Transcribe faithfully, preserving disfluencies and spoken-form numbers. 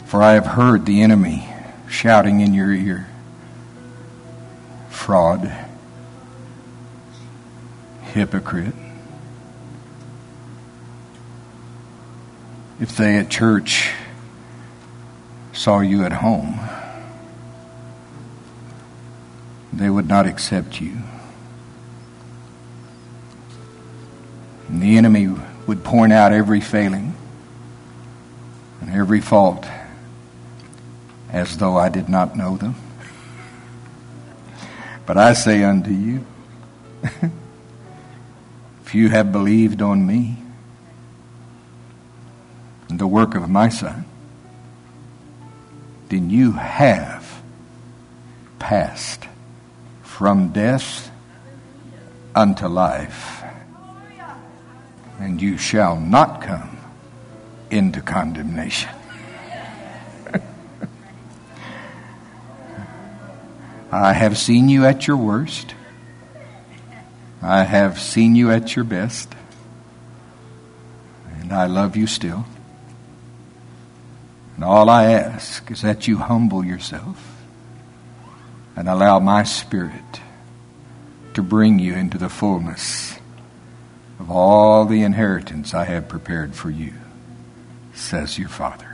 For I have heard the enemy shouting in your ear, fraud, hypocrite. If they at church saw you at home, they would not accept you. And the enemy would point out every failing and every fault as though I did not know them. But I say unto you, if you have believed on me and the work of my Son, then you have passed from death unto life, and you shall not come into condemnation. I have seen you at your worst. I have seen you at your best. And I love you still. And all I ask is that you humble yourself and allow my Spirit to bring you into the fullness of all the inheritance I have prepared for you, says your Father.